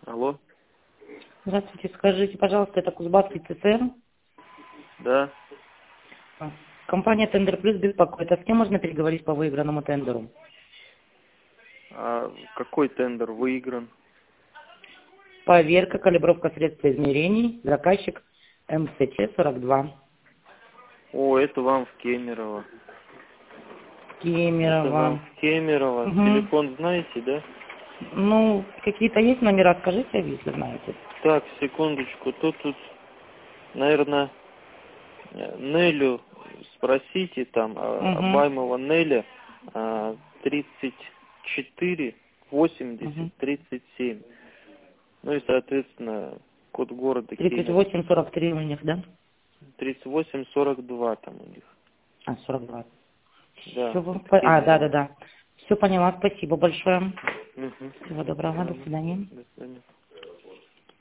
Алло. Здравствуйте, скажите, пожалуйста, это Кузбасский ЦСМ? Да. Компания «Тендер Плюс» беспокоит. А с кем можно переговорить по выигранному тендеру? А какой тендер выигран? Поверка, калибровка средств измерений, заказчик МСЧ-42. О, это вам в Кемерово. Это вам Кемерово. в Кемерово. Угу. Телефон знаете, да? Ну, какие-то есть номера, скажите, если знаете. Так, секундочку. Тут, наверное, Нелю спросите там, Абаймова Неля, 34 80 37. Ну и, соответственно, код города Кемерово. 38-43 у них, да? 38-42 там у них. 42. Да. Всё, Это Кемерово. да. Все поняла, спасибо большое. Угу. Всего доброго, до свидания. До свидания.